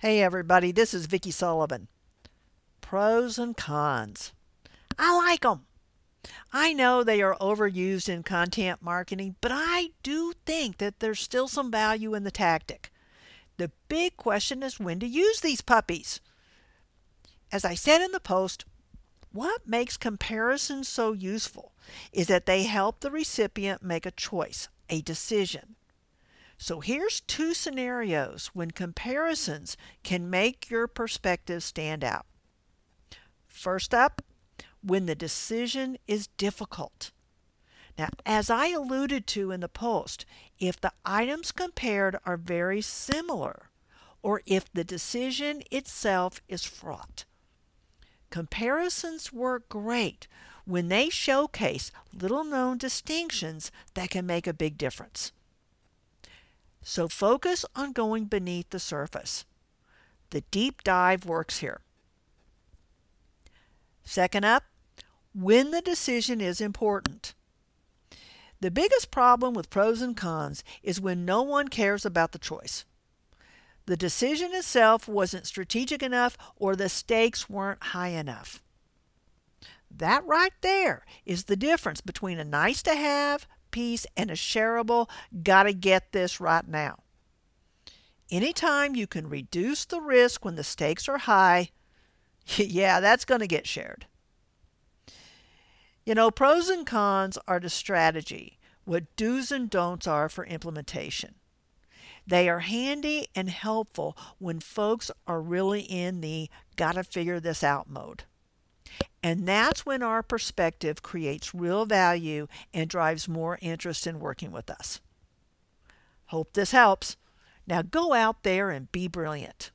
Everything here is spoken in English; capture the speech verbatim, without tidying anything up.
Hey everybody, this is Vicki Sullivan. Pros and cons. I like them. I know they are overused in content marketing, but I do think that there's still some value in the tactic. The big question is when to use these puppies. As I said in the post, what makes comparisons so useful is that they help the recipient make a choice, a decision. So here's two scenarios when comparisons can make your perspective stand out. First up, when the decision is difficult. Now, as I alluded to in the post, if the items compared are very similar, or if the decision itself is fraught. Comparisons work great when they showcase little-known distinctions that can make a big difference. So focus on going beneath the surface. The deep dive works here. Second up, when the decision is important. The biggest problem with pros and cons is when no one cares about the choice. The decision itself wasn't strategic enough or the stakes weren't high enough. That right there is the difference between a nice to have piece and a shareable, gotta get this right now. Anytime you can reduce the risk when the stakes are high, yeah, that's going to get shared. You know, pros and cons are the strategy, what do's and don'ts are for implementation. They are handy and helpful when folks are really in the gotta figure this out mode. And that's when our perspective creates real value and drives more interest in working with us. Hope this helps. Now go out there and be brilliant.